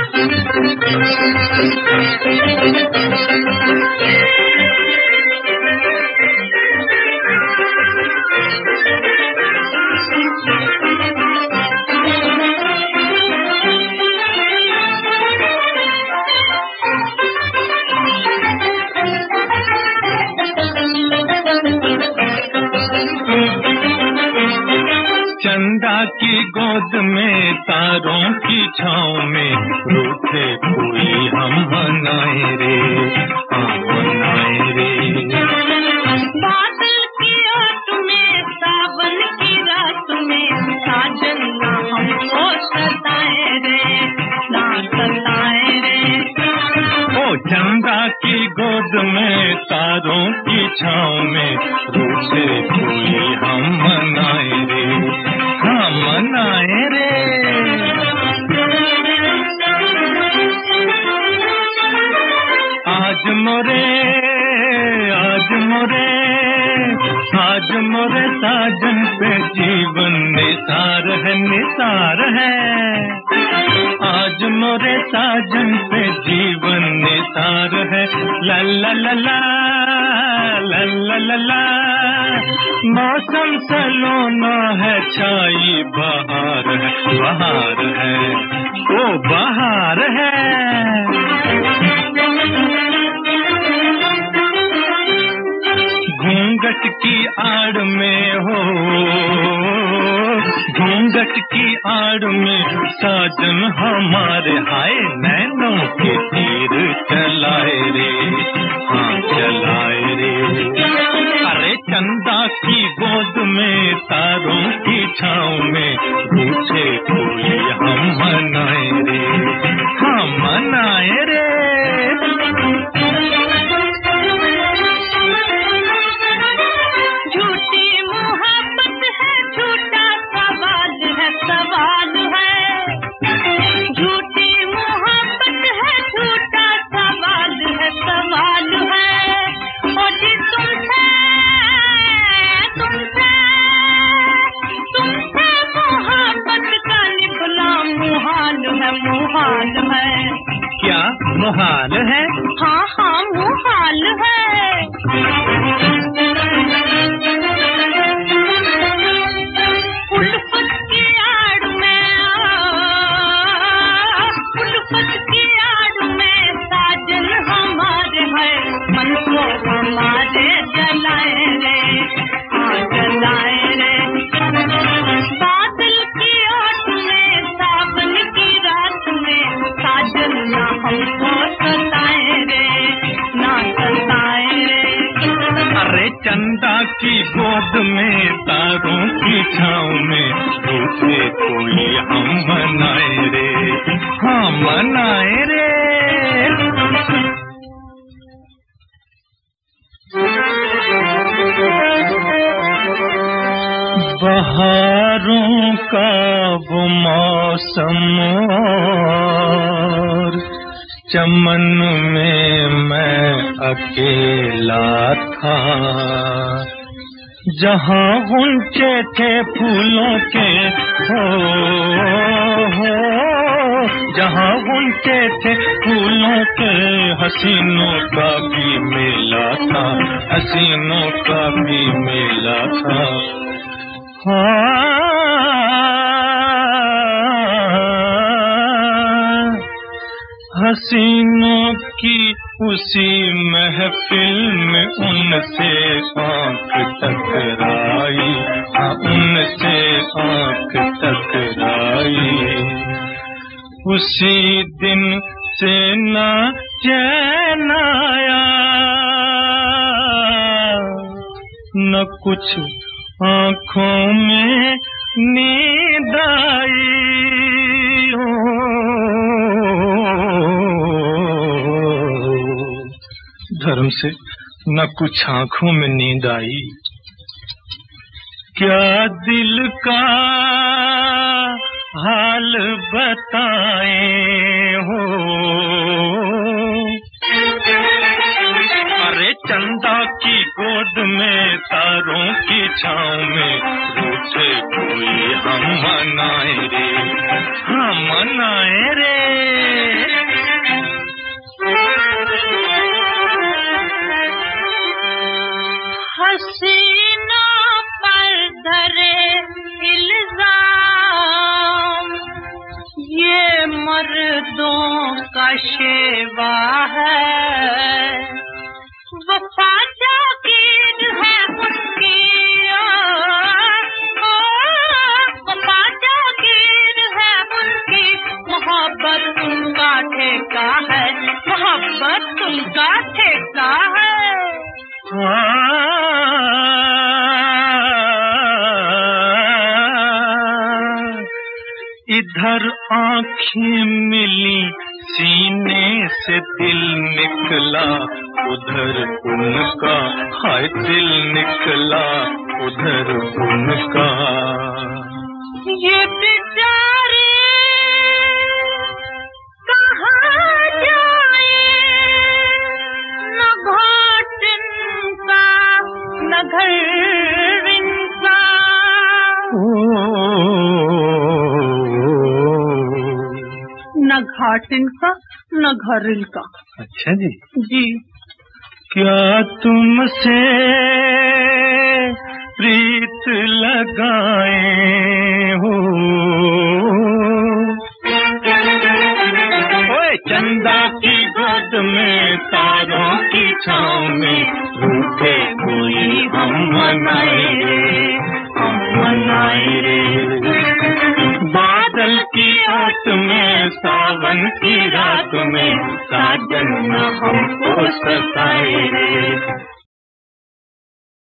चंदा की गोद में तारों की छाँव में रूठे कोई हम मनाए रे, हम मनाए रे। बादल की ओट में सावन की रात में साजन ना हमको सताए रे, ना सताए रे। ओ चंदा की गोद में तारों की छाँव में रूठे कोई हम मनाए रे, हम मनाए रे। आज मोरे साजन पे जीवन निसार है, निसार है। आज मोरे साजन पे जीवन निसार है। ला ला ला ला ला ला ला ला। मौसम सलोना है, छाई बहार है, बहार है, ओ बहार है। घूंघट की आड़ में हो, घूंघट की आड़ में साजन हमारे हाय नैनों के तीर चलाए रे, हाँ चलाए रे। अरे चंदा की गोद में तारों की छाँव में रूठे कोई हम मनाए रे, हाँ मनाए रे। झूठी मोहब्बत है, झूठा सवाल है, सवाल है। झूठी मोहब्बत है, झूठा सवाल है, सवाल है। ओ जी तुमसे मोहब्बत का निभना मुहाल है, मुहाल है। क्या मुहाल है? हाँ हाँ मुहाल है। उल्फत की आड़ में साजन हमारे है, मन को हमारे जलाए रे, हाँ जलाए रे। बादल की ओट में सावन की रात में साजन ना हमको सताए रे, ना सताए रे। अरे चंदा की गोद में तारों की छाँव में रूठे कोई हम मनाए रे, हाँ मनाए रे। बहारों का वो मौसम और चमन में मैं अकेला था, जहाँ गुंचे थे फूलों के हो, जहाँ गुंचे थे फूलों के हसीनों का भी मेला था, हसीनों का भी मेला था। हसीनों की उसी महफिल में उनसे आँख टकराई, हाँ उनसे आँख टकराई। उसी दिन से ना चैन आया, न कुछ आँखों में नींद आई। धर्म से न कुछ आँखों में नींद आई। क्या दिल का हाल बताए हो, अरे चंदा की गोद में तारों की छाँव में रूठे कोई हम मनाए रे, हम मनाए रे। हसीनों पर धरे इल्जाम, ये मर्दों का शेवा है। वफा जागीर है उनकी, वफा जागीर है उनकी, मोहब्बत उनका ठेका है, मोहब्बत उनका ठेका है। इधर आँखें मिली सीने से दिल निकला, उधर उनका हाय दिल निकला, उधर उनका। ये बेचारे कहाँ जाए, न घाट इनका न घर इनका। न घाट इनका न घर इनका। अच्छा जी। जी। क्या तुमसे प्रीत लगाए हो, ओए चंदा की गोद में तारों की छाँव में, रूठे कोई हम मनाए रे, बादल की रात में सावन की रात में, साजन न हमको सताए रे।